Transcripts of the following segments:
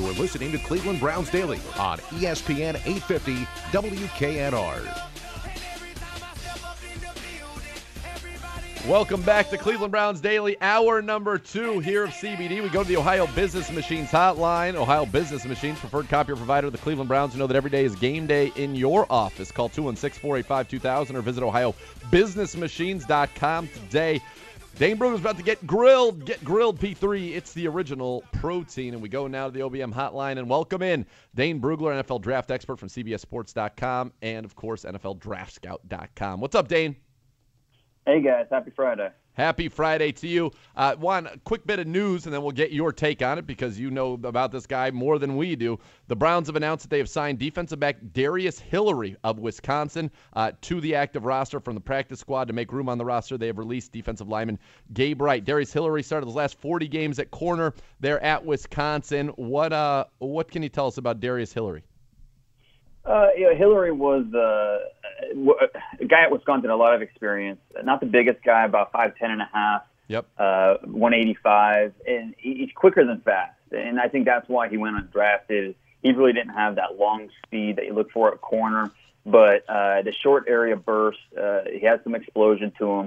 You are listening to Cleveland Browns Daily on ESPN 850 WKNR. Welcome back to Cleveland Browns Daily, hour number 2 here of CBD. We go to the Ohio Business Machines hotline. Ohio Business Machines, preferred copier provider of the Cleveland Browns. You know that every day is game day in your office. Call 216-485-2000 or visit ohiobusinessmachines.com today. Dane Brugler's about to get grilled. Get grilled, P3. It's the original protein. And we go now to the OBM hotline and welcome in Dane Brugler, NFL draft expert from CBSSports.com and, of course, NFLDraftScout.com. What's up, Dane? Hey, guys. Happy Friday. Happy Friday to you. Juan, a quick bit of news, and then we'll get your take on it because you know about this guy more than we do. The Browns have announced that they have signed defensive back Darius Hillary of Wisconsin to the active roster from the practice squad. To make room on the roster, they have released defensive lineman Gabe Wright. Darius Hillary started his last 40 games at corner there at Wisconsin. What can you tell us about Darius Hillary? Hillary was a guy at Wisconsin, a lot of experience. Not the biggest guy, about 5'10 and a half. Yep. 185, and he's quicker than fast. And I think that's why he went undrafted. He really didn't have that long speed that you look for at corner, but the short area burst, he has some explosion to him.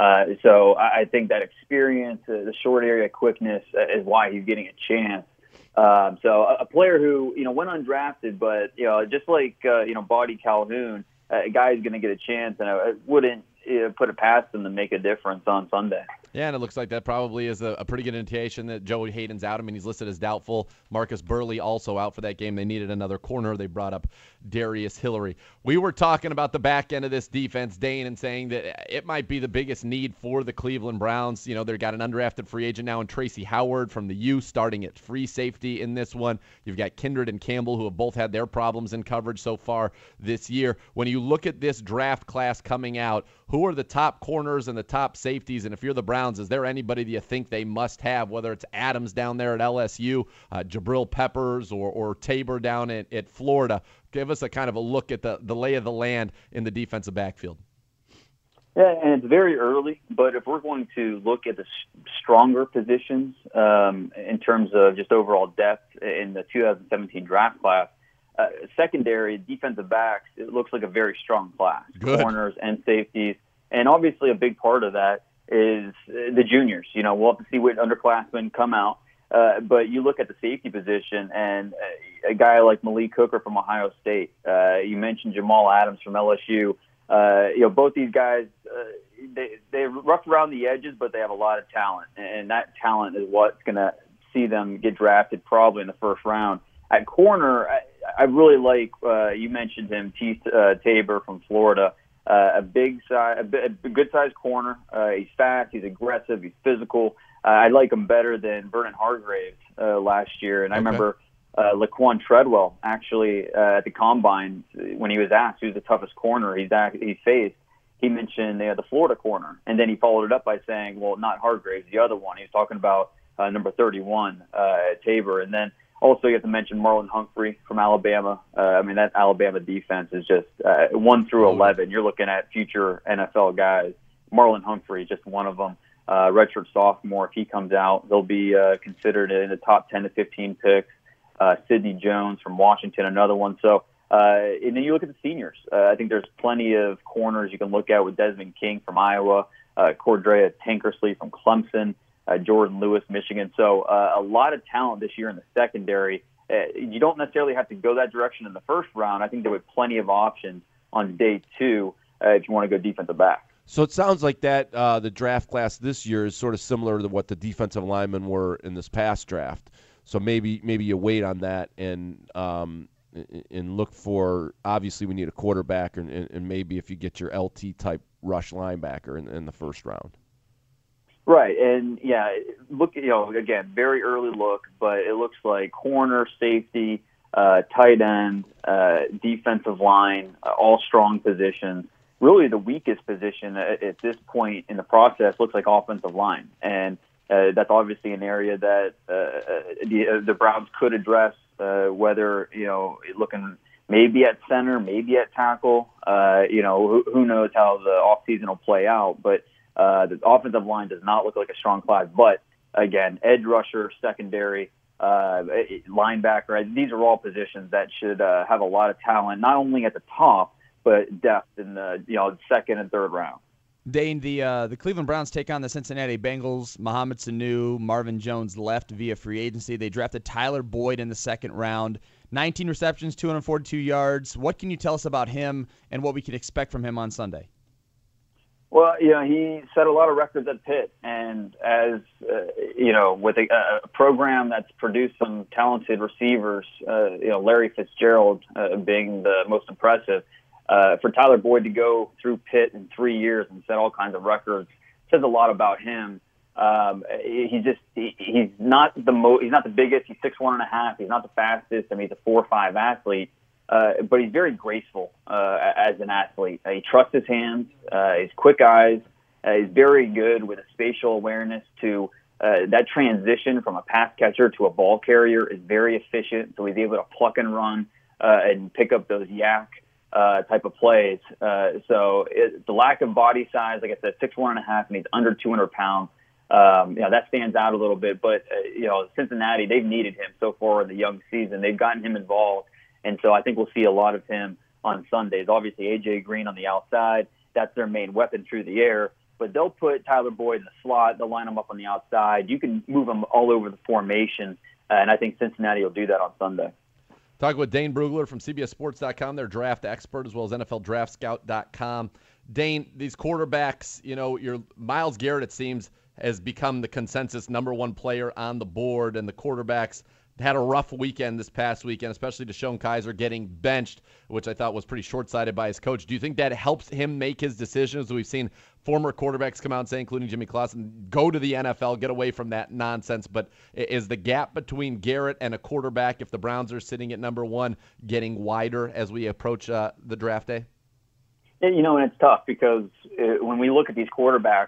So I think that experience, the short area quickness is why he's getting a chance. So a player who, went undrafted, but, just like, Bodie Calhoun, a guy is going to get a chance, and I wouldn't put it past him to make a difference on Sunday. Yeah, and it looks like that probably is a pretty good indication that Joey Hayden's out. I mean, he's listed as doubtful. Marcus Burley also out for that game. They needed another corner. They brought up Darius Hillary. We were talking about the back end of this defense, Dane, and saying that it might be the biggest need for the Cleveland Browns. They've got an undrafted free agent now in Tracy Howard from the U starting at free safety in this one. You've got Kindred and Campbell who have both had their problems in coverage so far this year. When you look at this draft class coming out, who are the top corners and the top safeties? And if you're the Browns, is there anybody that you think they must have, whether it's Adams down there at LSU, Jabril Peppers, or Tabor down at Florida? Give us a kind of a look at the lay of the land in the defensive backfield. Yeah, and it's very early, but if we're going to look at the stronger positions in terms of just overall depth in the 2017 draft class, secondary defensive backs, it looks like a very strong class. Good. Corners and safeties. And obviously a big part of that is the juniors. We'll have to see what underclassmen come out. But you look at the safety position and a guy like Malik Hooker from Ohio State. You mentioned Jamal Adams from LSU. Both these guys, they're rough around the edges, but they have a lot of talent. And that talent is what's going to see them get drafted probably in the first round. At corner, I really like, you mentioned him, Tabor from Florida. A big size, a good-sized corner. He's fast, he's aggressive, he's physical. I like him better than Vernon Hargreaves last year. And I remember Laquan Treadwell, actually, at the Combine, when he was asked who's the toughest corner he faced, he mentioned the Florida corner. And then he followed it up by saying, well, not Hargreaves, the other one. He was talking about number 31, Tabor. And then also, you have to mention Marlon Humphrey from Alabama. That Alabama defense is just 1 through 11. You're looking at future NFL guys. Marlon Humphrey, just one of them. Redshirt sophomore, if he comes out, they'll be considered in the top 10 to 15 picks. Sidney Jones from Washington, another one. So, and then you look at the seniors. I think there's plenty of corners you can look at with Desmond King from Iowa, Cordrea Tankersley from Clemson, Jordan Lewis, Michigan. So a lot of talent this year in the secondary. You don't necessarily have to go that direction in the first round. I think there were plenty of options on day 2 if you want to go defensive back. So it sounds like that the draft class this year is sort of similar to what the defensive linemen were in this past draft. So maybe you wait on that and look for, obviously we need a quarterback and maybe if you get your LT type rush linebacker in the first round. Right, and look, again, very early look, but it looks like corner, safety, tight end, defensive line, all strong positions. Really the weakest position at this point in the process looks like offensive line, and that's obviously an area that the Browns could address, whether, looking maybe at center, maybe at tackle. Who knows how the offseason will play out, but the offensive line does not look like a strong class. But, again, edge rusher, secondary, linebacker. These are all positions that should have a lot of talent, not only at the top, but depth in the second and third round. Dane, the Cleveland Browns take on the Cincinnati Bengals. Mohamed Sanu, Marvin Jones left via free agency. They drafted Tyler Boyd in the second round. 19 receptions, 242 yards. What can you tell us about him and what we can expect from him on Sunday? Well, he set a lot of records at Pitt, and as with a program that's produced some talented receivers, Larry Fitzgerald being the most impressive. For Tyler Boyd to go through Pitt in 3 years and set all kinds of records says a lot about him. He's not the biggest. He's 6'1.5". He's not the fastest. I mean, he's a 4'5" athlete, but he's very graceful as an athlete. He trusts his hands. His quick eyes. He's very good with a spatial awareness to that transition from a pass catcher to a ball carrier is very efficient. So he's able to pluck and run and pick up those yak type of plays. So the lack of body size, like I said, 6'1.5", and he's under 200 pounds. That stands out a little bit. But, Cincinnati, they've needed him so far in the young season. They've gotten him involved. And so I think we'll see a lot of him on Sundays. Obviously, A.J. Green on the outside. That's their main weapon through the air. But they'll put Tyler Boyd in the slot. They'll line him up on the outside. You can move him all over the formation. And I think Cincinnati will do that on Sunday. Talking with Dane Brugler from CBSSports.com, their draft expert, as well as NFLDraftScout.com. Dane, these quarterbacks, your Myles Garrett, it seems, has become the consensus number one player on the board, and the quarterbacks had a rough weekend this past weekend, especially DeShone Kizer getting benched, which I thought was pretty short-sighted by his coach. Do you think that helps him make his decisions? We've seen former quarterbacks come out and say, including Jimmy Clausen, go to the NFL, get away from that nonsense. But is the gap between Garrett and a quarterback, if the Browns are sitting at number one, getting wider as we approach the draft day? And it's tough because when we look at these quarterbacks,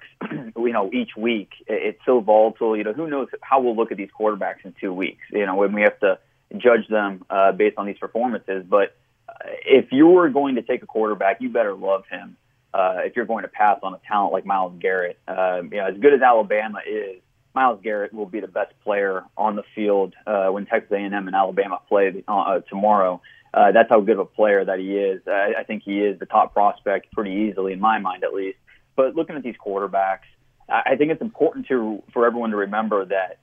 each week, it's so volatile. Who knows how we'll look at these quarterbacks in 2 weeks, when we have to judge them based on these performances. But if you were going to take a quarterback, you better love him if you're going to pass on a talent like Myles Garrett. As good as Alabama is, Myles Garrett will be the best player on the field when Texas A&M and Alabama play tomorrow. That's how good of a player that he is. I think he is the top prospect pretty easily, in my mind at least. But looking at these quarterbacks, I think it's important for everyone to remember that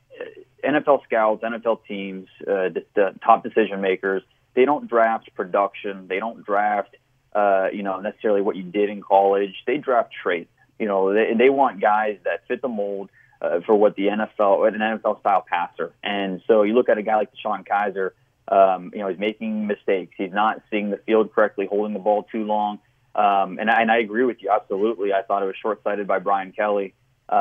NFL scouts, NFL teams, the top decision makers, they don't draft production. They don't draft, necessarily what you did in college. They draft traits. They want guys that fit the mold for what an NFL style passer. And so you look at a guy like DeShone Kizer. He's making mistakes. He's not seeing the field correctly, holding the ball too long. And I agree with you, absolutely. I thought it was short-sighted by Brian Kelly.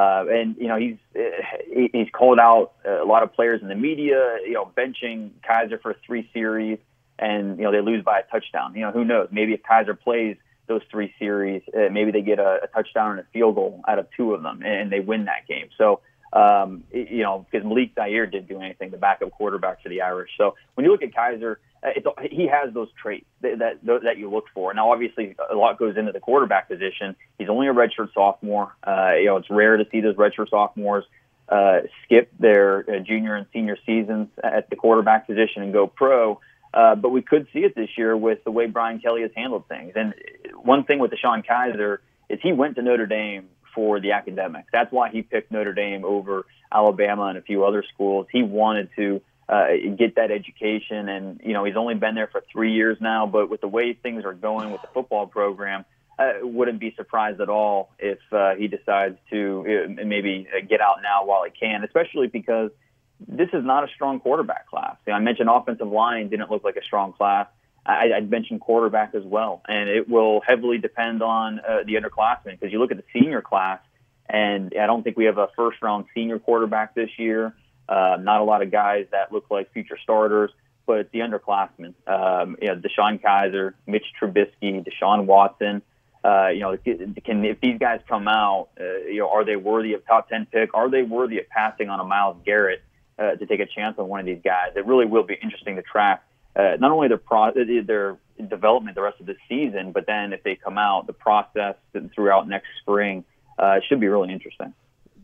He's called out a lot of players in the media, benching Kizer for 3 series, and, they lose by a touchdown. Who knows? Maybe if Kizer plays those 3 series, maybe they get a touchdown and a field goal out of 2 of them, and they win that game. So, because Malik Zaire didn't do anything, the backup quarterback for the Irish. So when you look at Kizer, he has those traits that you look for. Now, obviously, a lot goes into the quarterback position. He's only a redshirt sophomore. It's rare to see those redshirt sophomores skip their junior and senior seasons at the quarterback position and go pro. But we could see it this year with the way Brian Kelly has handled things. And one thing with DeShone Kizer is he went to Notre Dame for the academics. That's why he picked Notre Dame over Alabama and a few other schools. He wanted to get that education, and he's only been there for 3 years now. But with the way things are going with the football program, wouldn't be surprised at all if he decides to maybe get out now while he can. Especially because this is not a strong quarterback class. I mentioned offensive line didn't look like a strong class. I'd mention quarterback as well, and it will heavily depend on the underclassmen, because you look at the senior class, and I don't think we have a first-round senior quarterback this year. Not a lot of guys that look like future starters, but it's the underclassmen. DeShone Kizer, Mitch Trubisky, Deshaun Watson. If these guys come out, are they worthy of top 10 pick? Are they worthy of passing on a Myles Garrett to take a chance on one of these guys? It really will be interesting to track. Not only their development the rest of the season, but then if they come out, the process throughout next spring should be really interesting.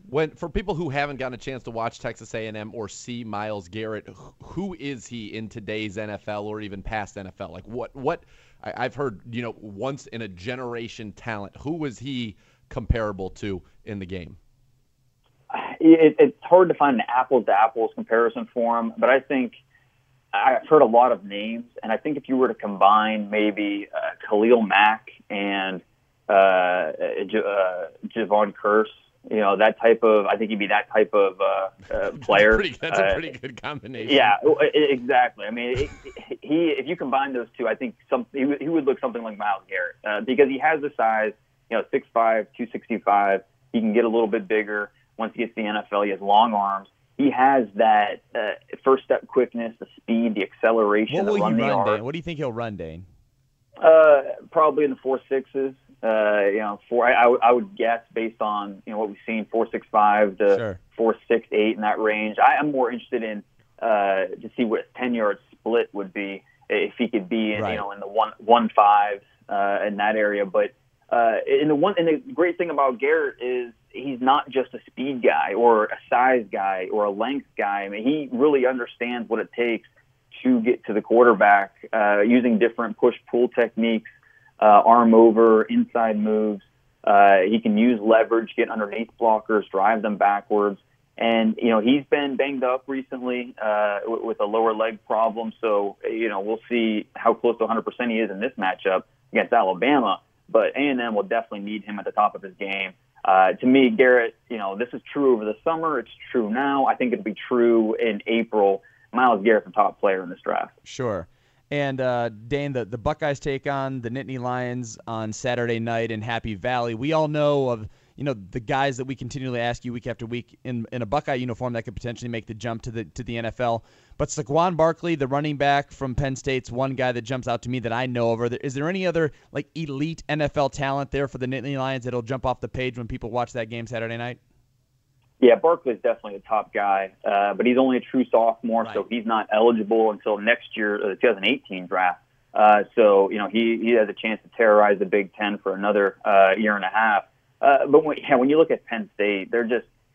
For people who haven't gotten a chance to watch Texas A&M or see Myles Garrett, who is he in today's NFL or even past NFL? Like what I've heard, once in a generation talent. Who was he comparable to in the game? It's hard to find an apples-to-apples comparison for him, but I think I've heard a lot of names, and I think if you were to combine maybe Khalil Mack and Javon Curse, that type of, I think he'd be that type of player. That's a pretty good combination. Yeah, exactly. I mean, if you combine those two, I think he would look something like Myles Garrett because he has the size, 6'5", 265. He can get a little bit bigger once he gets to the NFL. He has long arms. He has that first step quickness, the speed, the acceleration. What will he run, Dane? What do you think he'll run, Dane? Probably in the 4.6s. I would guess based on what we've seen, 4.65 to 4.68 in that range. I'm more interested in to see what a 10-yard split would be if he could be in in the 1.5 in that area. But and the great thing about Garrett is he's not just a speed guy or a size guy or a length guy. I mean, he really understands what it takes to get to the quarterback using different push-pull techniques, arm over, inside moves. He can use leverage, get underneath blockers, drive them backwards. And, he's been banged up recently with a lower leg problem. So, we'll see how close to 100% he is in this matchup against Alabama. But A&M will definitely need him at the top of his game. To me, Garrett, this is true over the summer. It's true now. I think it'll be true in April. Myles Garrett's the top player in this draft. Sure. And, Dane, the Buckeyes take on the Nittany Lions on Saturday night in Happy Valley. We all know of, the guys that we continually ask you week after week in a Buckeye uniform that could potentially make the jump to the NFL. But Saquon Barkley, the running back from Penn State's one guy that jumps out to me that I know of. Is there any other, elite NFL talent there for the Nittany Lions that'll jump off the page when people watch that game Saturday night? Yeah, Barkley's definitely a top guy, but he's only a true sophomore, so he's not eligible until next year, the 2018 draft. So, he has a chance to terrorize the Big Ten for another year and a half. But when you look at Penn State, they're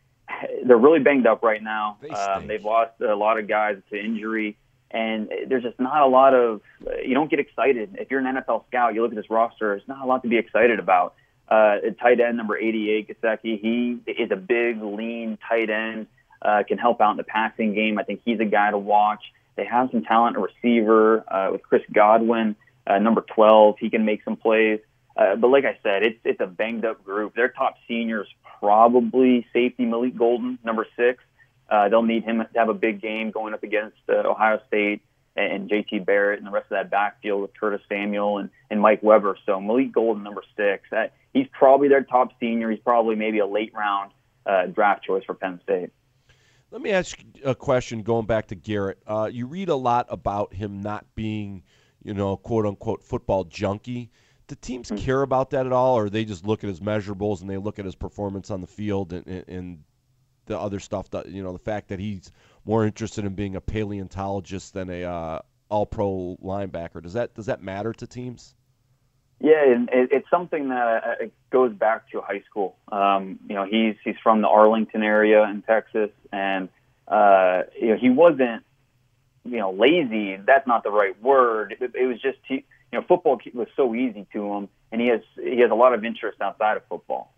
really banged up right now. They've lost a lot of guys to injury, and there's just not a lot of you don't get excited. If you're an NFL scout, you look at this roster, there's not a lot to be excited about. Tight end number 88, Gesicki, he is a big, lean tight end, can help out in the passing game. I think he's a guy to watch. They have some talent, a receiver with Chris Godwin, number 12. He can make some plays. But like I said, it's a banged-up group. Their top seniors probably safety Malik Golden, number 6. They'll need him to have a big game going up against Ohio State and J.T. Barrett and the rest of that backfield with Curtis Samuel and Mike Weber. So Malik Golden, number 6. He's probably their top senior. He's probably maybe a late-round draft choice for Penn State. Let me ask a question going back to Garrett. You read a lot about him not being, quote-unquote football junkie. Do teams care about that at all, or they just look at his measurables and they look at his performance on the field and the other stuff, that the fact that he's more interested in being a paleontologist than a all-pro linebacker? Does that matter to teams? Yeah, and it's something that goes back to high school. He's from the Arlington area in Texas, and he wasn't lazy. That's not the right word. It was just football was so easy to him, and he has a lot of interest outside of football.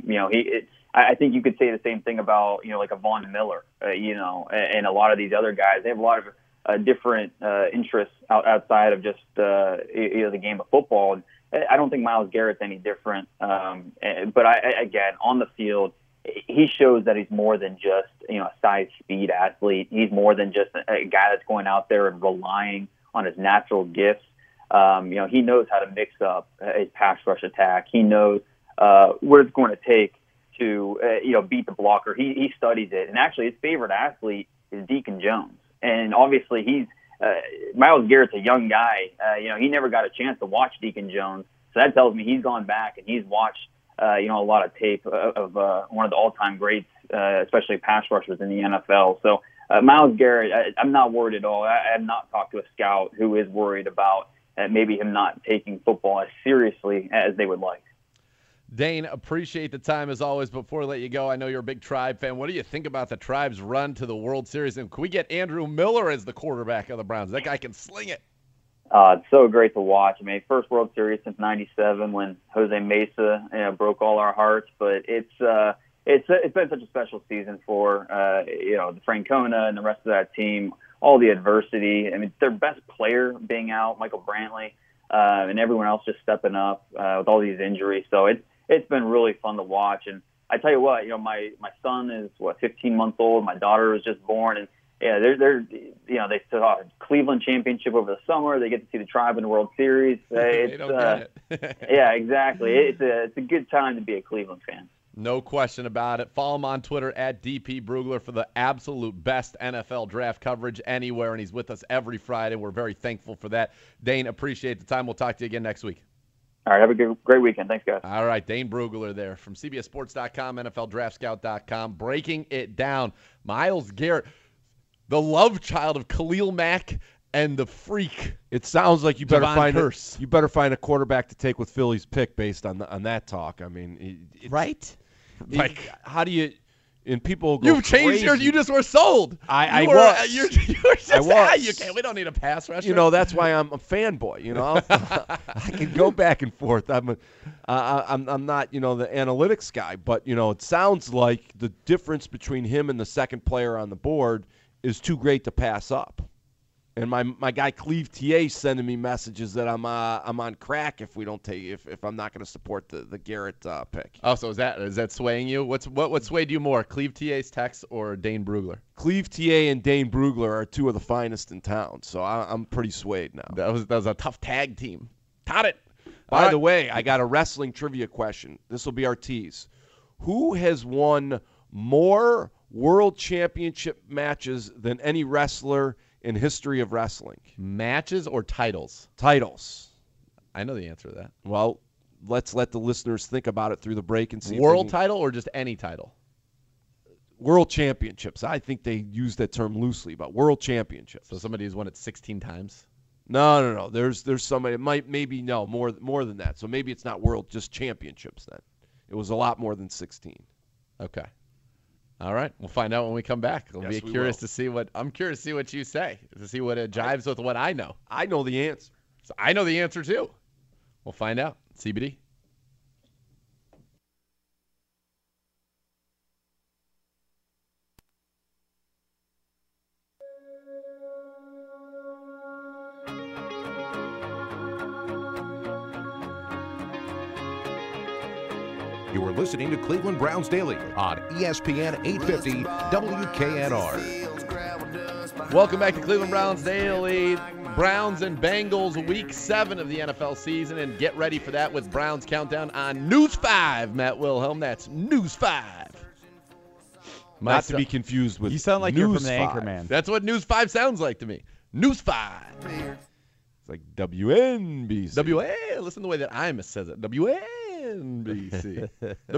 I think you could say the same thing about like a Von Miller, and a lot of these other guys. They have a lot of different interests outside of just the game of football. And I don't think Myles Garrett's any different. But again, on the field, he shows that he's more than just a size speed athlete. He's more than just a guy that's going out there and relying on his natural gifts. He knows how to mix up his pass rush attack. He knows what it's going to take to beat the blocker. He studies it, and actually his favorite athlete is Deacon Jones. And obviously Myles Garrett's a young guy. He never got a chance to watch Deacon Jones, so that tells me he's gone back and he's watched a lot of tape of one of the all-time greats, especially pass rushers in the NFL. So Myles Garrett, I'm not worried at all. I have not talked to a scout who is worried about maybe him not taking football as seriously as they would like. Dane, appreciate the time as always. Before we let you go, I know you're a big Tribe fan. What do you think about the Tribe's run to the World Series? And can we get Andrew Miller as the quarterback of the Browns? That guy can sling it. It's so great to watch. I mean, first World Series since '97 when Jose Mesa broke all our hearts. But it's been such a special season for the Francona and the rest of that team. All the adversity. I mean, their best player being out, Michael Brantley, and everyone else just stepping up with all these injuries. So it's been really fun to watch. And I tell you what, my son is 15 months old. My daughter was just born, and yeah, they saw a Cleveland championship over the summer. They get to see the Tribe in the World Series. They don't get it. Yeah, exactly. It's a good time to be a Cleveland fan. No question about it. Follow him on Twitter at DP Brugler for the absolute best NFL draft coverage anywhere, and he's with us every Friday. We're very thankful for that. Dane, appreciate the time. We'll talk to you again next week. All right, have a great weekend. Thanks, guys. All right, Dane Brugler there from CBSSports.com, NFLDraftScout.com, breaking it down. Myles Garrett, the love child of Khalil Mack and the freak. It sounds like you better Devon find a quarterback to take with Philly's pick based on that talk. I mean, Right? How do you? And people go You've changed yours. You just were sold. I was. You were just, I was. You can't. We don't need a pass rusher. That's why I'm a fanboy. I can go back and forth. I'm not the analytics guy, but it sounds like the difference between him and the second player on the board is too great to pass up. And my guy Cleve TA sending me messages that I'm on crack if we don't if I'm not going to support the Garrett pick. Oh, so is that swaying you? What swayed you more, Cleve TA's text or Dane Brugler? Cleve TA and Dane Brugler are two of the finest in town, so I'm pretty swayed now. That was a tough tag team. Got it. By the way, I got a wrestling trivia question. This will be our tease. Who has won more world championship matches than any wrestler in history of wrestling? Matches or titles? Titles. I know the answer to that. Well, let's let the listeners think about it through the break and see. World title or just any title? World championships. I think they use that term loosely, but world championships. So somebody who's won it 16 times? No. There's somebody. It might more than that. So maybe it's not world, just championships then. It was a lot more than 16. Okay. All right, we'll find out when we come back. I'm curious to see what you say, to see what jives with what I know. I know the answer. So I know the answer too. We'll find out. CBD. You are listening to Cleveland Browns Daily on ESPN 850 WKNR. Welcome back to Cleveland Browns Daily. Browns and Bengals, Week 7 of the NFL season, and get ready for that with Browns Countdown on News 5. Matt Wilhelm, that's News 5. Not to be confused with You sound like News you're from the 5. Anchorman. That's what News 5 sounds like to me. News 5. It's like WNBC. Listen to the way that Imus says it. WNBC.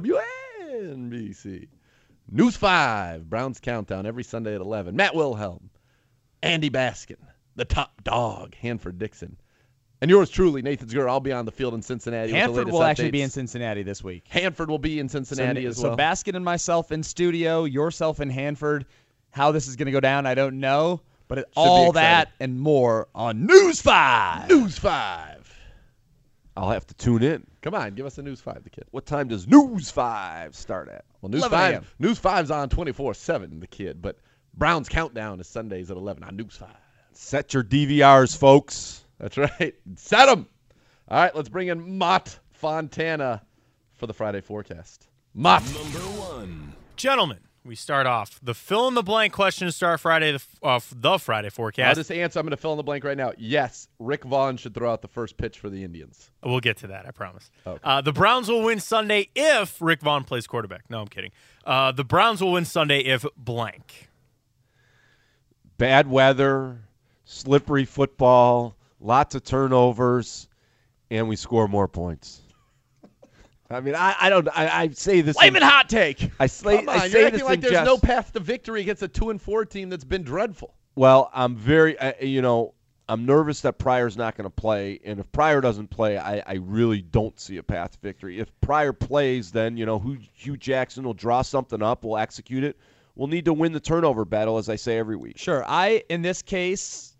WNBC. News 5. Browns Countdown every Sunday at 11. Matt Wilhelm. Andy Baskin. The top dog. Hanford Dixon. And yours truly, Nathan Zgur. I'll be on the field in Cincinnati. Hanford will actually be in Cincinnati this week. Hanford will be in Cincinnati as well. So Baskin and myself in studio, yourself in Hanford. How this is going to go down, I don't know. But all that and more on News 5. News 5. I'll have to tune in. Come on, give us a News 5, the kid. What time does News 5 start at? Well, News 5. News 5's on 24/7, the kid. But Browns Countdown is Sundays at 11 on News 5. Set your DVRs, folks. That's right. Set them. All right, let's bring in Mott Fontana for the Friday forecast. Mott. Number 1. Gentlemen, we start off the fill-in-the-blank question to start Friday, the Friday forecast. I'll just answer. I'm going to fill in the blank right now. Yes, Rick Vaughn should throw out the first pitch for the Indians. We'll get to that, I promise. Okay. The Browns will win Sunday if Rick Vaughn plays quarterback. No, I'm kidding. The Browns will win Sunday if blank. Bad weather, slippery football, lots of turnovers, and we score more points. I mean, I say this. Flaming hot take. I say You're acting like there's no path to victory against a 2-4 team that's been dreadful. Well, I'm very, I'm nervous that Pryor's not going to play, and if Pryor doesn't play, I really don't see a path to victory. If Pryor plays, then Hugh Jackson will draw something up, we'll execute it. We'll need to win the turnover battle, as I say every week. Sure. In this case,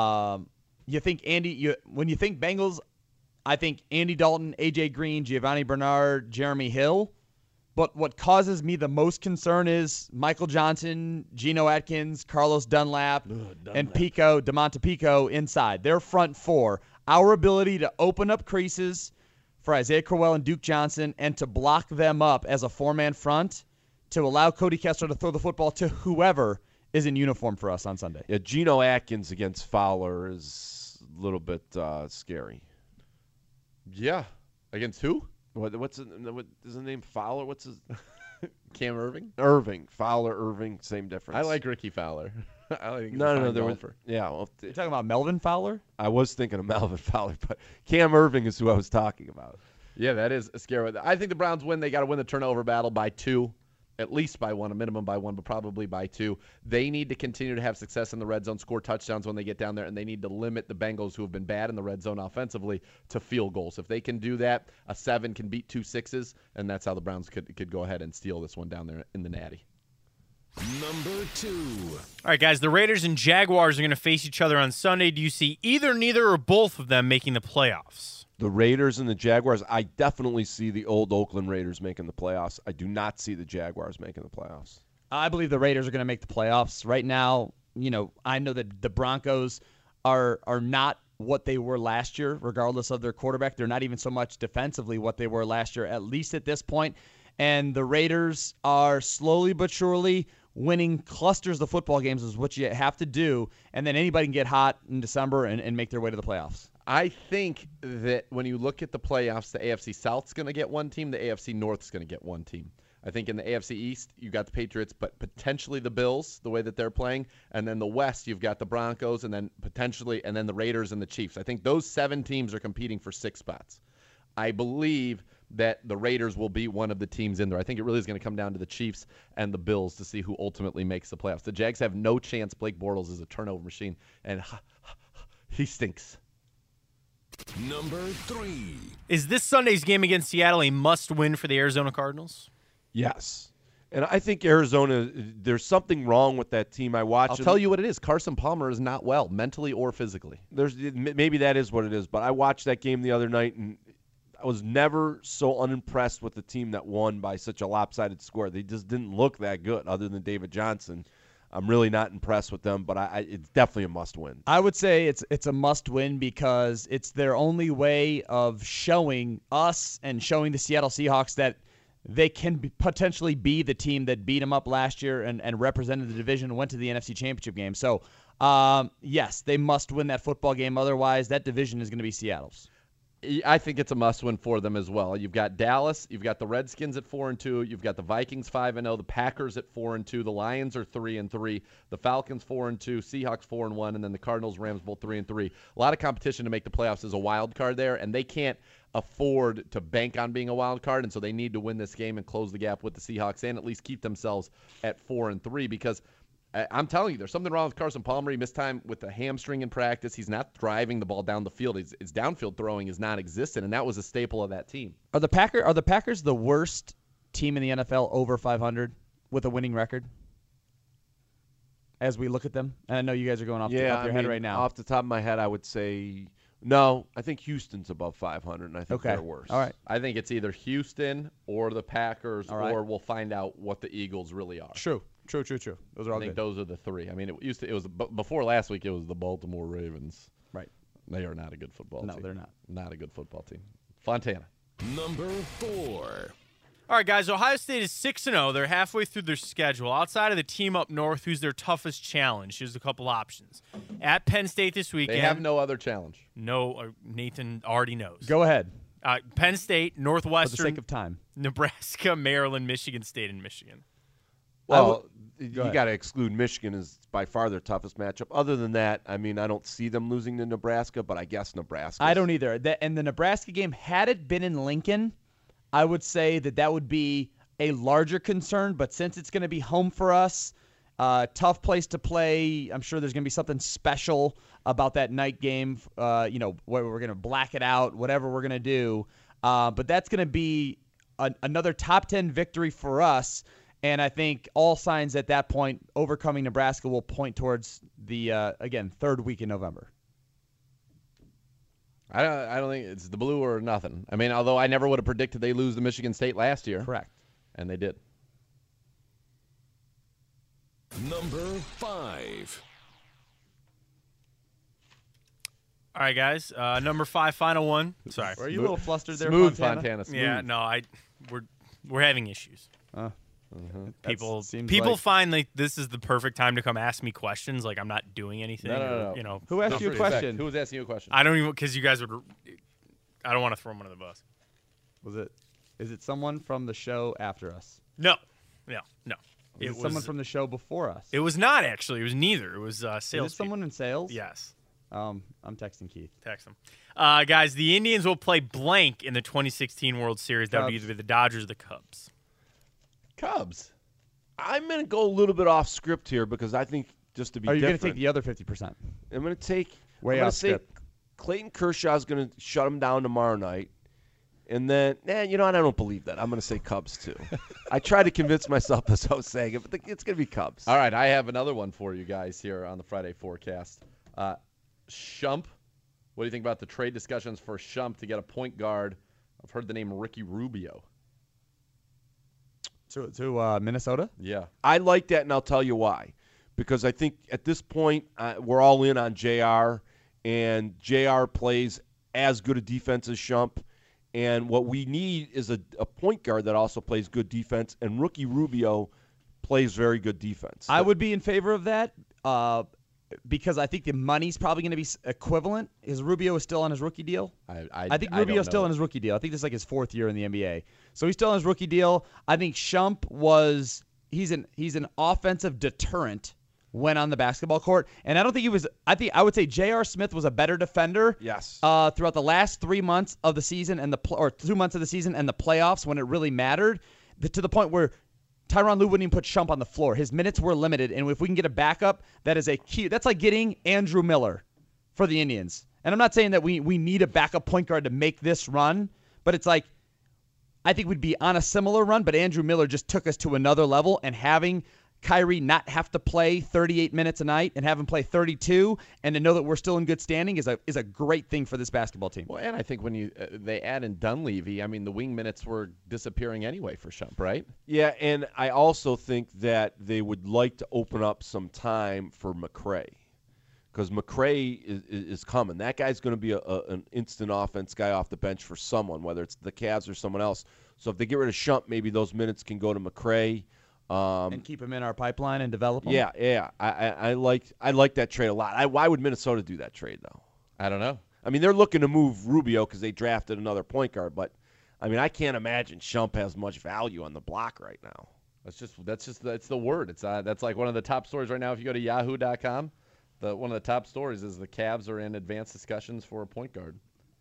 you think when you think Bengals, I think Andy Dalton, A.J. Green, Giovanni Bernard, Jeremy Hill. But what causes me the most concern is Michael Johnson, Geno Atkins, Carlos Dunlap, and DeMonte Pico inside. Their front four. Our ability to open up creases for Isaiah Crowell and Duke Johnson and to block them up as a four-man front to allow Cody Kessler to throw the football to whoever is in uniform for us on Sunday. Yeah, Geno Atkins against Fowler is a little bit scary. Yeah. Against who? What is his name? Fowler? What's his Cam Irving? Irving. Fowler, Irving, same difference. I like Ricky Fowler. I think no. There was, yeah. Well, You're talking about Melvin Fowler? I was thinking of Melvin Fowler, but Cam Irving is who I was talking about. Yeah, that is scary. I think the Browns win. They got to win the turnover battle by 2. At least by 1, a minimum by 1, but probably by 2. They need to continue to have success in the red zone, score touchdowns when they get down there, and they need to limit the Bengals, who have been bad in the red zone offensively, to field goals. If they can do that, a 7 can beat 2 6s, and that's how the Browns could go ahead and steal this one down there in the Natty. Number 2. All right, guys, the Raiders and Jaguars are going to face each other on Sunday. Do you see either, neither, or both of them making the playoffs? The Raiders and the Jaguars, I definitely see the old Oakland Raiders making the playoffs. I do not see the Jaguars making the playoffs. I believe the Raiders are going to make the playoffs. Right now, I know that the Broncos are not what they were last year, regardless of their quarterback. They're not even so much defensively what they were last year, at least at this point. And the Raiders are slowly but surely winning clusters of football games is what you have to do, and then anybody can get hot in December and make their way to the playoffs. I think that when you look at the playoffs, the AFC South's going to get one team, the AFC North's going to get one team. I think in the AFC East, you got the Patriots, but potentially the Bills, the way that they're playing. And then the West, you've got the Broncos, and then the Raiders and the Chiefs. I think those 7 teams are competing for 6 spots. I believe that the Raiders will be one of the teams in there. I think it really is going to come down to the Chiefs and the Bills to see who ultimately makes the playoffs. The Jags have no chance. Blake Bortles is a turnover machine, and he stinks. Number 3. Is this Sunday's game against Seattle a must-win for the Arizona Cardinals? Yes. And I think Arizona, there's something wrong with that team. I'll tell you what it is. Carson Palmer is not well, mentally or physically. Maybe that is what it is, but I watched that game the other night, and I was never so unimpressed with the team that won by such a lopsided score. They just didn't look that good other than David Johnson. I'm really not impressed with them, but it's definitely a must-win. I would say it's a must-win because it's their only way of showing us and showing the Seattle Seahawks that they can potentially be the team that beat them up last year and represented the division and went to the NFC Championship game. So, yes, they must win that football game. Otherwise, that division is going to be Seattle's. I think it's a must-win for them as well. You've got Dallas, you've got the Redskins at 4-2, you've got the Vikings 5-0, the Packers at 4-2, the Lions are 3-3, the Falcons 4-2, Seahawks 4-1, and then the Cardinals, Rams both 3-3. A lot of competition to make the playoffs as a wild card there, and they can't afford to bank on being a wild card, and so they need to win this game and close the gap with the Seahawks and at least keep themselves at 4-3 because I'm telling you, there's something wrong with Carson Palmer. He missed time with a hamstring in practice. He's not driving the ball down the field. His downfield throwing is non-existent, and that was a staple of that team. Are the Packers the worst team in the NFL over 500 with a winning record? As we look at them, and I know you guys are going off your head right now. Off the top of my head, I would say no. I think Houston's above 500, and I think they're worse. All right. I think it's either Houston or the Packers, or we'll find out what the Eagles really are. True. Those are all I think good. those are the 3. I mean, it was before last week. It was the Baltimore Ravens. Right. They are not a good football team. No, they're not. Not a good football team. Fontana. Number 4. All right, guys, Ohio State is 6-0. They're halfway through their schedule. Outside of the team up north, who's their toughest challenge? Here's a couple options. At Penn State this weekend. They have no other challenge. No, Nathan already knows. Go ahead. Penn State, Northwestern. For the sake of time. Nebraska, Maryland, Michigan State, and Michigan. Well, you got to exclude Michigan as by far their toughest matchup. Other than that, I mean, I don't see them losing to Nebraska, but I guess Nebraska. I don't either. And the Nebraska game, had it been in Lincoln, I would say that would be a larger concern. But since it's going to be home for us, Tough place to play. I'm sure there's going to be something special about that night game, where we're going to black it out, whatever we're going to do. But that's going to be another top 10 victory for us. And I think all signs at that point, overcoming Nebraska will point towards the, third week in November. I don't think it's the blue or nothing. I mean, although I never would have predicted they lose to Michigan State last year. Correct. And they did. Number 5. All right, guys. Number 5, final one. Sorry. Were you a little flustered there, Smooth, Fontana? Smooth. Yeah, no, we're having issues. People find like this is the perfect time to come ask me questions. Like I'm not doing anything. No. Who asked you a question? Who was asking you a question? I don't even because you guys would. I don't want to throw them under the bus. Is it someone from the show after us? No. It was someone from the show before us. It was not actually. It was neither. It was sales. Is it someone in sales? Yes. I'm texting Keith. Text him. Guys, the Indians will play blank in the 2016 World Series. That would either be the Dodgers or the Cubs. Cubs. I'm going to go a little bit off script here because I think just to be different. Are you going to take the other 50%? I'm going to take way off script. Clayton Kershaw is going to shut him down tomorrow night. And then, I don't believe that. I'm going to say Cubs, too. I tried to convince myself as I was saying it, but it's going to be Cubs. All right, I have another one for you guys here on the Friday forecast. Shump, what do you think about the trade discussions for Shump to get a point guard? I've heard the name Ricky Rubio. To Minnesota? Yeah. I like that, and I'll tell you why. Because I think at this point, we're all in on JR, and JR plays as good a defense as Shump. And what we need is a point guard that also plays good defense, and Ricky Rubio plays very good defense. I would be in favor of that because I think the money's probably going to be equivalent. Is Rubio still on his rookie deal? I think Rubio's still on his rookie deal. I think this is like his 4th year in the NBA. So he's still on his rookie deal. I think Shump he's an offensive deterrent when on the basketball court. And I don't think he was – I would say J.R. Smith was a better defender throughout the last 3 months of the season or 2 months of the season and the playoffs when it really mattered to the point where Tyronn Lue wouldn't even put Shump on the floor. His minutes were limited, and if we can get a backup, that is a key. That's like getting Andrew Miller for the Indians. And I'm not saying that we need a backup point guard to make this run, but it's like I think we'd be on a similar run, but Andrew Miller just took us to another level, and having – Kyrie not have to play 38 minutes a night and have him play 32 and to know that we're still in good standing is a great thing for this basketball team. Well, and I think when they add in Dunleavy, I mean, the wing minutes were disappearing anyway for Shump, right? Yeah, and I also think that they would like to open up some time for McRae because McRae is coming. That guy's going to be an instant offense guy off the bench for someone, whether it's the Cavs or someone else. So if they get rid of Shump, maybe those minutes can go to McRae. And keep him in our pipeline and develop him? Yeah. I like that trade a lot. Why would Minnesota do that trade, though? I don't know. I mean, they're looking to move Rubio because they drafted another point guard, but I mean, I can't imagine Shump has much value on the block right now. That's the word. That's like one of the top stories right now. If you go to Yahoo.com, one of the top stories is the Cavs are in advanced discussions for a point guard.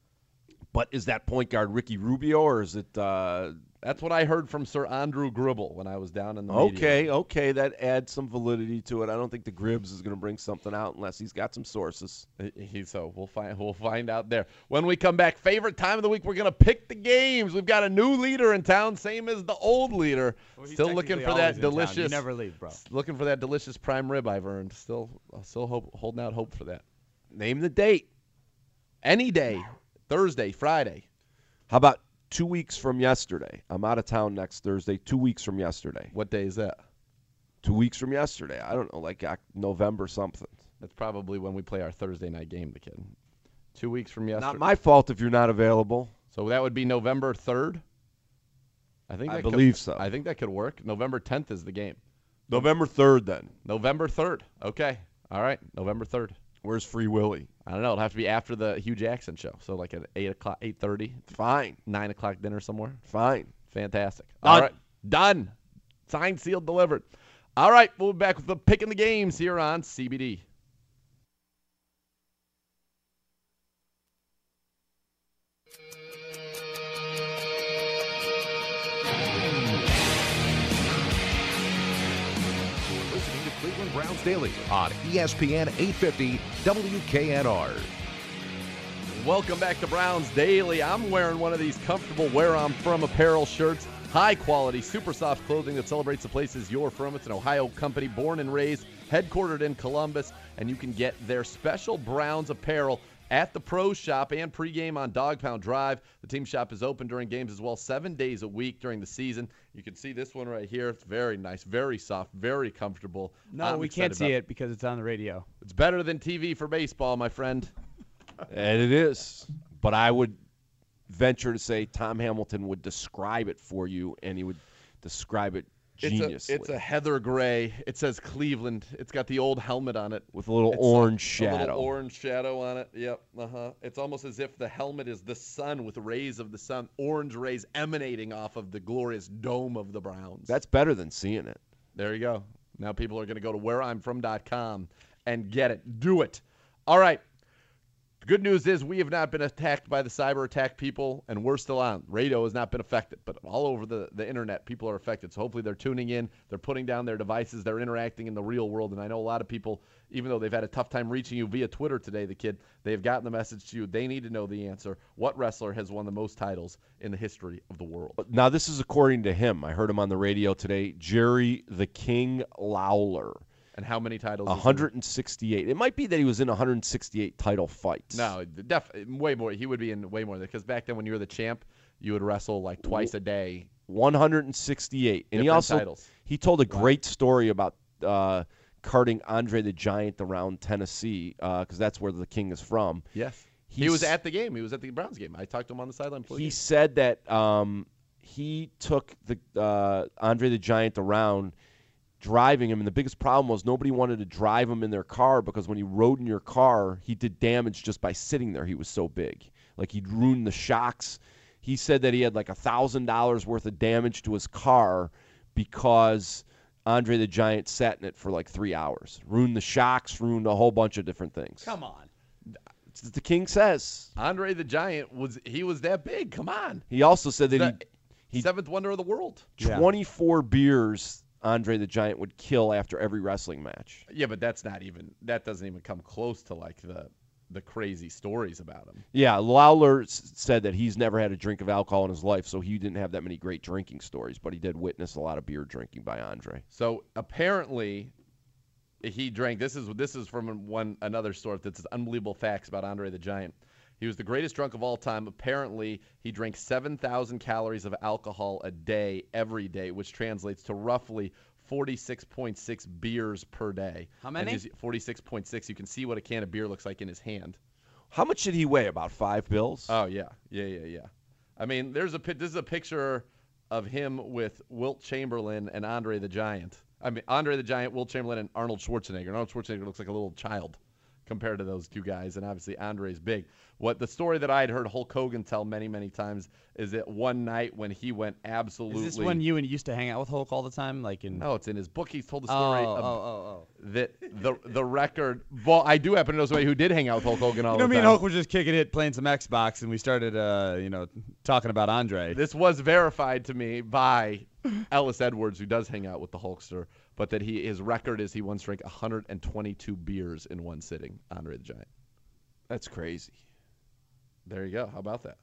But is that point guard Ricky Rubio, or is it? That's what I heard from Sir Andrew Gribble when I was down in the media. Okay, that adds some validity to it. I don't think the Gribbs is going to bring something out unless he's got some sources. So we'll find out there. When we come back, favorite time of the week, we're going to pick the games. We've got a new leader in town, same as the old leader. Well, still looking for that delicious. You never leave, bro. Looking for that delicious prime rib I've earned. Still holding out hope for that. Name the date. Any day. Thursday, Friday. How about 2 weeks from yesterday? I'm out of town next Thursday. 2 weeks from yesterday. What day is that? 2 weeks from yesterday. I don't know, like November something. That's probably when we play our Thursday night game, the kid. 2 weeks from yesterday. Not my fault if you're not available. So that would be November 3rd? I believe so. I think that could work. November 10th is the game. November 3rd, then. November 3rd. Okay. All right. November 3rd. Where's Free Willy? I don't know. It'll have to be after the Hugh Jackson show. So like at 8 o'clock, 8:30. Fine. 9 o'clock dinner somewhere. Fine. Fantastic. Done. All right. Done. Signed, sealed, delivered. All right. We'll be back with the picking the games here on CBD. Browns Daily on ESPN 850 WKNR. Welcome back to Browns Daily. I'm wearing one of these comfortable Where I'm From apparel shirts. High quality, super soft clothing that celebrates the places you're from. It's an Ohio company, born and raised, headquartered in Columbus, and you can get their special Browns apparel at the Pro Shop and pregame on Dog Pound Drive. The team shop is open during games as well, 7 days a week during the season. You can see this one right here. It's very nice, very soft, very comfortable. No, we can't see it because it's on the radio. It's better than TV for baseball, my friend. And it is. But I would venture to say Tom Hamilton would describe it for you, and he would describe it geniusly. It's a heather gray. It says Cleveland. It's got the old helmet on it. With a little orange shadow. A little orange shadow on it. Yep. It's almost as if the helmet is the sun with rays of the sun, orange rays emanating off of the glorious dome of the Browns. That's better than seeing it. There you go. Now people are going to go to whereimfrom.com and get it. Do it. All right. Good news is we have not been attacked by the cyber attack people, and we're still on. Radio has not been affected, but all over the internet, people are affected. So hopefully they're tuning in, they're putting down their devices, they're interacting in the real world. And I know a lot of people, even though they've had a tough time reaching you via Twitter today, they've gotten the message to you. They need to know the answer. What wrestler has won the most titles in the history of the world? Now, this is according to him. I heard him on the radio today. Jerry the King Lawler. And how many titles? 168. It might be that he was in 168 title fights. No, way more. He would be in way more. Because back then when you were the champ, you would wrestle like twice a day. 168. And he told a great story about carting Andre the Giant around Tennessee, because that's where the King is from. Yes. He was at the game. He was at the Browns game. I talked to him on the sideline. He said that he took the Andre the Giant around, driving him, and the biggest problem was nobody wanted to drive him in their car because when he rode in your car, he did damage just by sitting there. He was so big. Like, he'd ruin the shocks. He said that he had like $1,000 worth of damage to his car because Andre the Giant sat in it for like 3 hours. Ruined the shocks, ruined a whole bunch of different things. Come on. It's what the King says. Andre the Giant was that big. Come on. He also said that he seventh wonder of the world. 24 beers Andre the Giant would kill after every wrestling match. Yeah, but that doesn't even come close to like the crazy stories about him. Yeah, Lawler said that he's never had a drink of alcohol in his life, so he didn't have that many great drinking stories, but he did witness a lot of beer drinking by Andre. So apparently he drank, this is from another source that's unbelievable facts about Andre the Giant. He was the greatest drunk of all time. Apparently, he drank 7,000 calories of alcohol a day, every day, which translates to roughly 46.6 beers per day. How many? 46.6. You can see what a can of beer looks like in his hand. How much did he weigh? About 5 bills? Oh, yeah. I mean, this is a picture of him with Wilt Chamberlain and Andre the Giant. I mean, Andre the Giant, Wilt Chamberlain, and Arnold Schwarzenegger. And Arnold Schwarzenegger looks like a little child compared to those two guys, and obviously Andre's big. What the story that I had heard Hulk Hogan tell many, many times is that one night when he went absolutely... Is this when you used to hang out with Hulk all the time? No, it's in his book. He's told the story that the record... Well, I do happen to know somebody who did hang out with Hulk Hogan all the time. Me and Hulk were just kicking it, playing some Xbox, and we started, talking about Andre. This was verified to me by Ellis Edwards, who does hang out with the Hulkster, but that his record is he once drank 122 beers in one sitting, Andre the Giant. That's crazy. There you go. How about that?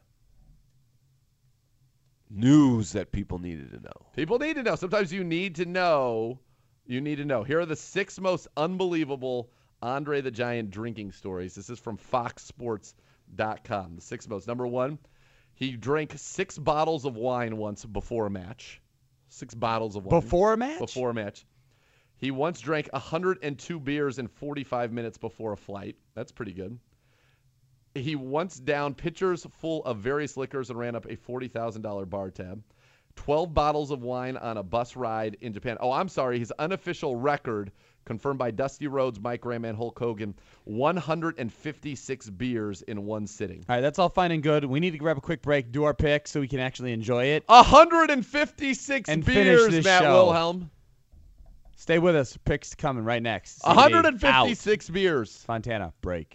News that people needed to know. People need to know. Sometimes you need to know. Here are the 6 most unbelievable Andre the Giant drinking stories. This is from FoxSports.com. The 6 most. Number 1, he drank 6 bottles of wine once before a match. 6 bottles of wine. Before a match? Before a match. He once drank 102 beers in 45 minutes before a flight. That's pretty good. He once downed pitchers full of various liquors and ran up a $40,000 bar tab. 12 bottles of wine on a bus ride in Japan. Oh, I'm sorry. His unofficial record, confirmed by Dusty Rhodes, Mike Graham, and Hulk Hogan, 156 beers in one sitting. All right, that's all fine and good. We need to grab a quick break, do our picks so we can actually enjoy it. 156 and beers, finish this Matt show. Wilhelm. Stay with us. Picks coming right next. 156 beers. Fontana, break.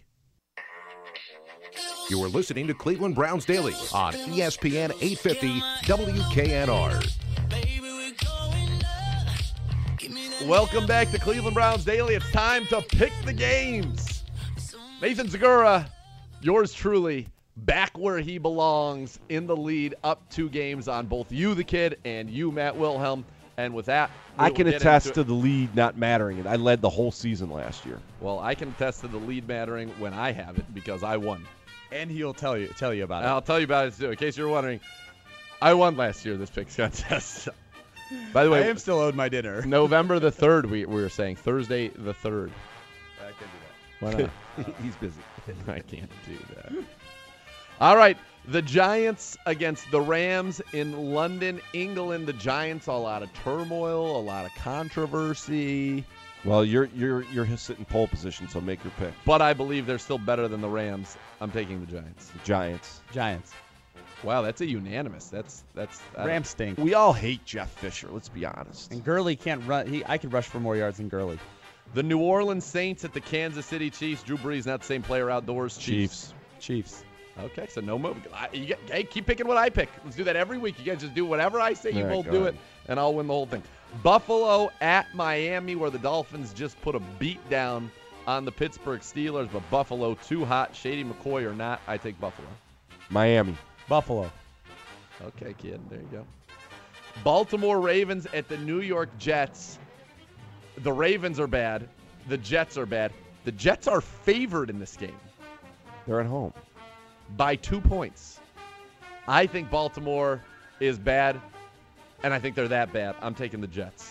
You are listening to Cleveland Browns Daily on ESPN 850 WKNR. Welcome back to Cleveland Browns Daily. It's time to pick the games. Nathan Segura, yours truly, back where he belongs in the lead, up 2 games on both you, the kid, and you, Matt Wilhelm. And with that, I can attest to the lead not mattering. I led the whole season last year. Well, I can attest to the lead mattering when I have it because I won. And he'll tell you about it. I'll tell you about it too. In case you're wondering, I won last year this picks contest. By the way, I am still owed my dinner. November the 3rd, we were saying Thursday the 3rd. I can do that. Why not? He's busy. I can't do that. All right, the Giants against the Rams in London, England. The Giants all out of turmoil, a lot of controversy. Well, you're sitting pole position, so make your pick. But I believe they're still better than the Rams. I'm taking the Giants. The Giants. Giants. Wow, that's a unanimous. That's Rams stink. We all hate Jeff Fisher. Let's be honest. And Gurley can't run. I could rush for more yards than Gurley. The New Orleans Saints at the Kansas City Chiefs. Drew Brees, not the same player outdoors. Chiefs. Okay, so no move. Hey, keep picking what I pick. Let's do that every week. You guys just do whatever I say. You All right, both go do ahead. it, and I'll win the whole thing. Buffalo at Miami, where the Dolphins just put a beat down on the Pittsburgh Steelers, but Buffalo too hot. Shady McCoy or not, I take Buffalo. Miami. Buffalo. Okay, kid. There you go. Baltimore Ravens at the New York Jets. The Ravens are bad. The Jets are bad. The Jets are favored in this game They're at home. by 2 points. I think Baltimore is bad, and I think they're that bad. I'm taking the Jets.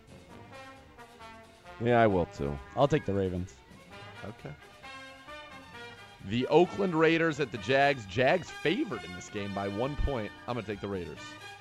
Yeah, I will too. I'll take the Ravens. Okay. The Oakland Raiders at the Jags. Jags favored in this game by 1 point. I'm going to take the Raiders.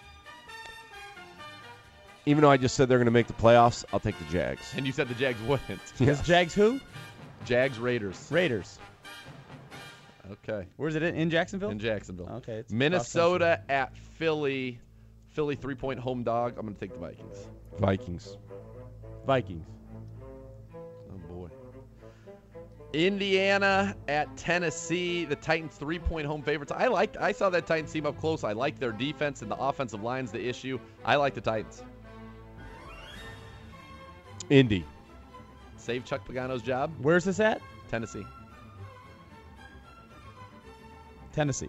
Even though I just said they're going to make the playoffs, I'll take the Jags. And you said the Jags wouldn't. Is Jags who? Jags, Raiders. Raiders. Okay. Where's it in Jacksonville? In Jacksonville. Okay. It's Minnesota at Philly. Philly 3-point home dog. I'm going to take the Vikings. Vikings. Vikings. Oh, boy. Indiana at Tennessee. The Titans 3-point home favorites. I saw that Titans team up close. I like their defense, and the offensive line's the issue. I like the Titans. Indy. Save Chuck Pagano's job. Where's this at? Tennessee. Tennessee.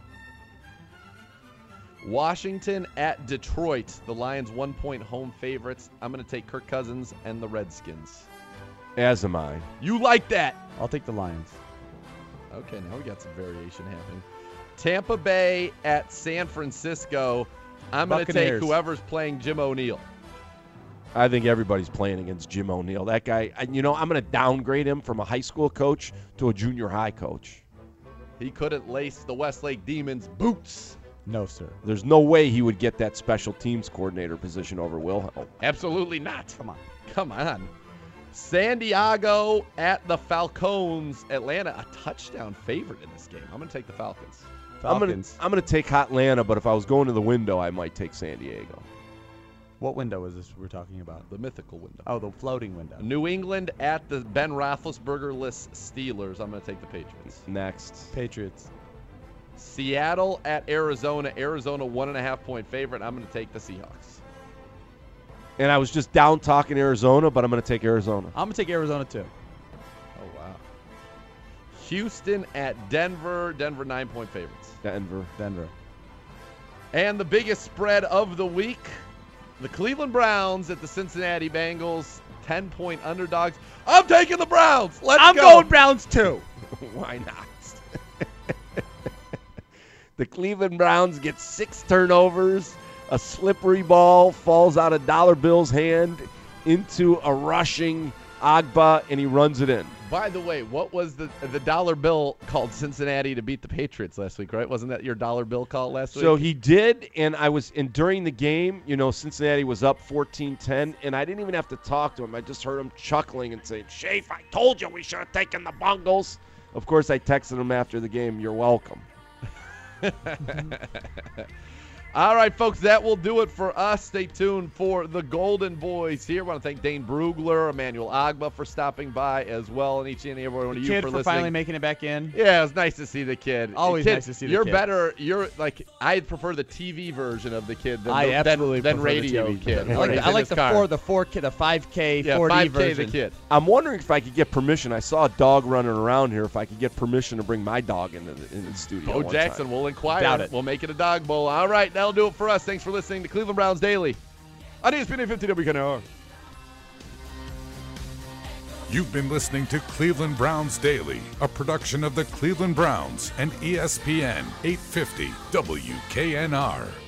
Washington at Detroit. The Lions 1-point home favorites. I'm going to take Kirk Cousins and the Redskins. As am I. You like that? I'll take the Lions. Okay, now we got some variation happening. Tampa Bay at San Francisco. I'm going to take Buccaneers. whoever's playing Jim O'Neill. I think everybody's playing against Jim O'Neill. That guy, I'm going to downgrade him from a high school coach to a junior high coach. He couldn't lace the Westlake Demons' boots. No, sir. There's no way he would get that special teams coordinator position over Wilhelm. Absolutely not. Come on. Come on. San Diego at the Falcons. Atlanta, a touchdown favorite in this game. I'm going to take the Falcons. Falcons. I'm gonna take Hotlanta, but if I was going to the window, I might take San Diego. What window is this we're talking about? The mythical window. Oh, the floating window. New England at the Ben Roethlisberger-less Steelers. I'm going to take the Patriots. Next. Patriots. Seattle at Arizona. Arizona 1.5-point favorite. I'm going to take the Seahawks. And I was just down talking Arizona, but I'm going to take Arizona. I'm going to take Arizona, too. Oh, wow. Houston at Denver. Denver 9-point favorites. Denver. And the biggest spread of the week, the Cleveland Browns at the Cincinnati Bengals, 10-point underdogs. I'm taking the Browns. Let's go. I'm going Browns, too. Why not? The Cleveland Browns get 6 turnovers. A slippery ball falls out of Dollar Bill's hand into a rushing Agba, and he runs it in. By the way, what was the dollar bill called Cincinnati to beat the Patriots last week, right? Wasn't that your dollar bill call last week? So he did, and during the game, Cincinnati was up 14-10, and I didn't even have to talk to him. I just heard him chuckling and saying, "Shafe, I told you we should have taken the Bungles." Of course, I texted him after the game, "You're welcome." All right, folks, that will do it for us. Stay tuned for the Golden Boys here. I want to thank Dane Brugler, Emmanuel Agba for stopping by as well, and each and every one of you Kid for for listening. finally making it back in. Yeah, it was nice to see the kid. Always Kid, nice to see the you're kid. better. You're like, I prefer the TV version of the kid than, I absolutely than prefer the radio TV. kid. I where he's like in his car. the 5K, Yeah, 4D 5K version. the kid. I'm wondering if I could get permission. I saw a dog running around here. If I could get permission to bring my dog in the studio. Bo one Jackson time. will inquire. Doubt it. We'll make it a dog bowl. All right, that'll do it for us. Thanks for listening to Cleveland Browns Daily on ESPN 850 WKNR. You've been listening to Cleveland Browns Daily, a production of the Cleveland Browns and ESPN 850 WKNR.